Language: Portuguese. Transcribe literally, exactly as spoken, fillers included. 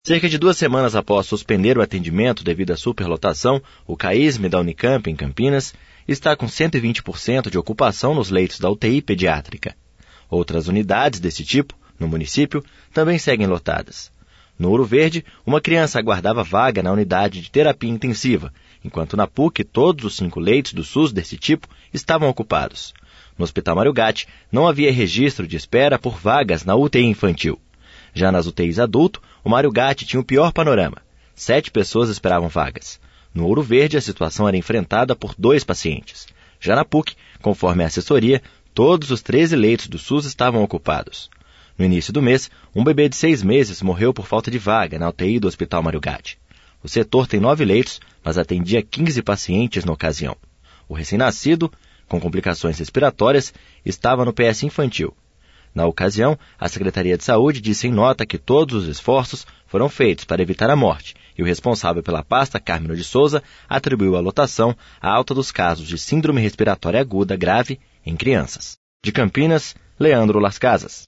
Cerca de duas semanas após suspender o atendimento devido à superlotação, o CAISM da Unicamp, em Campinas, está com cento e vinte por cento de ocupação nos leitos da U T I pediátrica. Outras unidades desse tipo, no município, também seguem lotadas. No Ouro Verde, uma criança aguardava vaga na unidade de terapia intensiva, enquanto na P U C todos os cinco leitos do SUS desse tipo estavam ocupados. No Hospital Mário Gatti, não havia registro de espera por vagas na U T I infantil. Já nas U T Is adulto, o Mário Gatti tinha o pior panorama. Sete pessoas esperavam vagas. No Ouro Verde, a situação era enfrentada por dois pacientes. Já na P U C, conforme a assessoria, todos os treze leitos do SUS estavam ocupados. No início do mês, um bebê de seis meses morreu por falta de vaga na U T I do Hospital Mário Gatti. O setor tem nove leitos, mas atendia quinze pacientes na ocasião. O recém-nascido, com complicações respiratórias, estava no P S infantil. Na ocasião, a Secretaria de Saúde disse em nota que todos os esforços foram feitos para evitar a morte e o responsável pela pasta, Carmino de Souza, atribuiu a lotação à alta dos casos de síndrome respiratória aguda grave em crianças. De Campinas, Leandro Las Casas.